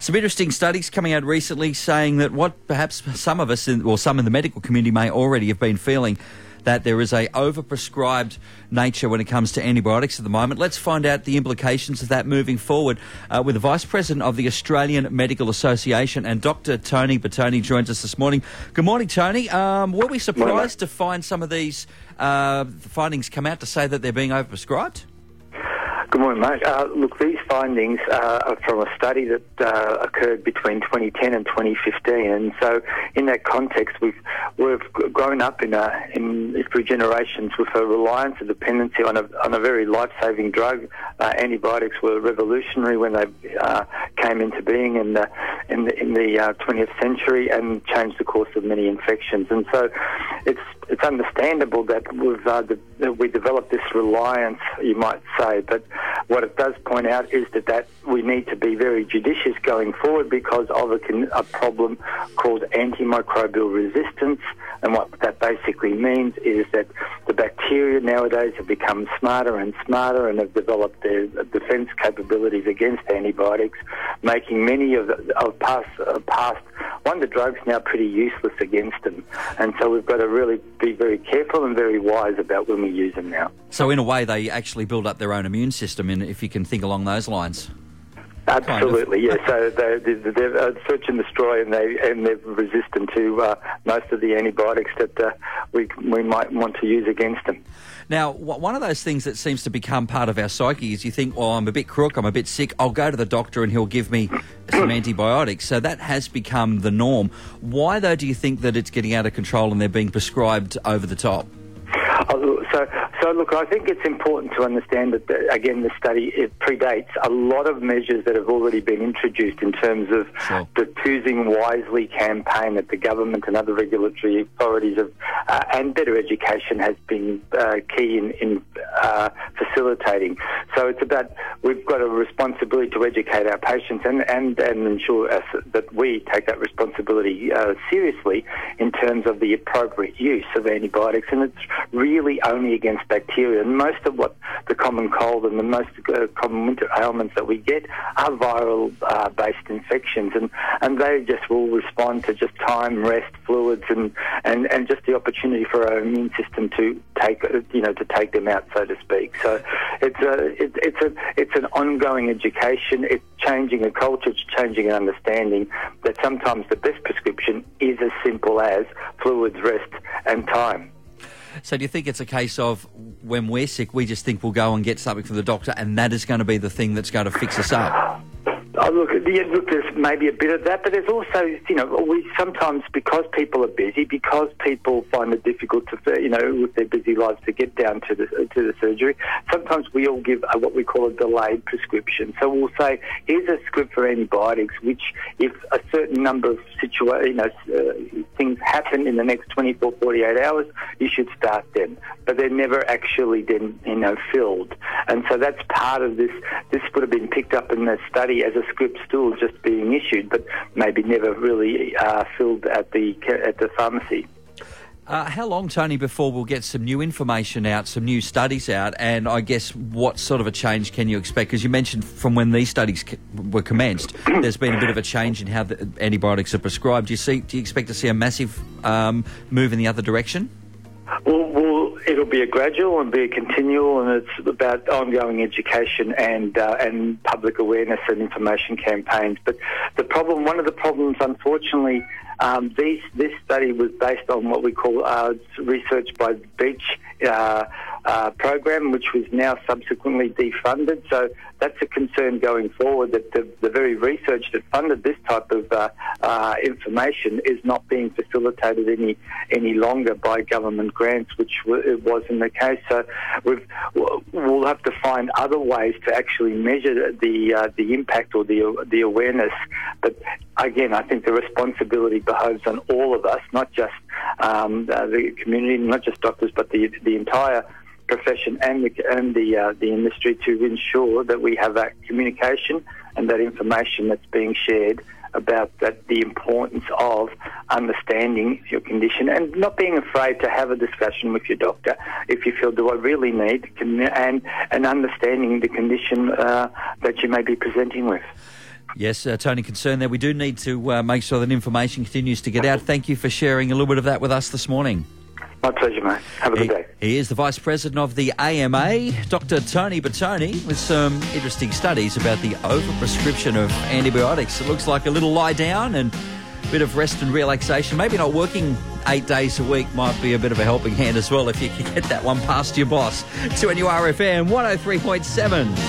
Some interesting studies coming out recently saying that what perhaps some of us, some in the medical community may already have been feeling, that there is a overprescribed nature when it comes to antibiotics at the moment. Let's find out the implications of that moving forward with the Vice President of the Australian Medical Association, and Dr. Tony Bertoni joins us this morning. Good morning, Tony. Were we surprised to find some of these findings come out to say that they're being overprescribed? Good morning, mate. Look, these findings are from a study that occurred between 2010 and 2015, and so in that context, we've grown up through generations with a reliance, a dependency on a very life-saving drug. Antibiotics were revolutionary when they came into being in the 20th century and changed the course of many infections, and so it's understandable that we developed this reliance, you might say, but what it does point out is that we need to be very judicious going forward because of a problem called antimicrobial resistance. And what that basically means is that the bacteria nowadays have become smarter and smarter and have developed their defence capabilities against antibiotics, making many of past wonder drugs now pretty useless against them. And so we've got to really be very careful and very wise about when we use them now. So in a way, they actually build up their own immune system, if you can think along those lines. Absolutely, kind of. Yeah. So they're search and destroy, and they're resistant to most of the antibiotics that we might want to use against them. Now, one of those things that seems to become part of our psyche is you think, well, I'm a bit crook, I'm a bit sick, I'll go to the doctor and he'll give me some antibiotics. So that has become the norm. Why, though, do you think that it's getting out of control and they're being prescribed over the top? So look, I think it's important to understand that, again, the study, it predates a lot of measures that have already been introduced in terms of the Choosing Wisely campaign that the government and other regulatory authorities have, and better education has been key in facilitating. So it's about, we've got a responsibility to educate our patients and ensure that we take that responsibility seriously in terms of the appropriate use of antibiotics, and it's really only against bacteria. And most of what the common cold and the most common winter ailments that we get are viral-based infections, and they just will respond to just time, rest, fluids, and just the opportunity for our immune system to take them out, so to speak. So it's an ongoing education. It's changing a culture, it's changing an understanding that sometimes the best prescription is as simple as fluids, rest, and time. So do you think it's a case of when we're sick, we just think we'll go and get something from the doctor and that is going to be the thing that's going to fix us up? Look, there's maybe a bit of that, but there's also, we sometimes, because people are busy, because people find it difficult to, with their busy lives to get down to the surgery, sometimes we all give what we call a delayed prescription. So we'll say, here's a script for antibiotics, which if a certain number of things happen in the next 24, 48 hours, you should start them. But they're never actually then, filled. And so that's part of this. This would have been picked up in the study as a script still just being issued, but maybe never really filled at the pharmacy. How long, Tony, before we'll get some new information out, some new studies out, and I guess what sort of a change can you expect? Because you mentioned from when these studies were commenced, there's been a bit of a change in how the antibiotics are prescribed. Do you expect to see a massive move in the other direction? Well, it'll be a gradual and be a continual, and it's about ongoing education and public awareness and information campaigns. But one of the problems, unfortunately, this study was based on what we call research by the Beach program, which was now subsequently defunded. So that's a concern going forward, that the very research that funded this type of information is not being facilitated any longer by government grants, which it wasn't the case. So we'll have to find other ways to actually measure the impact or the awareness. But again, I think the responsibility behoves on all of us, not just the community, not just doctors, but the entire profession and the industry, to ensure that we have that communication and that information that's being shared about the importance of understanding your condition and not being afraid to have a discussion with your doctor if you feel, do I really need, and understanding the condition that you may be presenting with. Yes, Tony, concern there. We do need to make sure that information continues to get out. Thank you for sharing a little bit of that with us this morning. My pleasure, mate. Have a good day. He is the Vice President of the AMA, Dr. Tony Bottone, with some interesting studies about the overprescription of antibiotics. It looks like a little lie down and a bit of rest and relaxation. Maybe not working 8 days a week might be a bit of a helping hand as well if you can get that one past your boss. 2NURFM 103.7.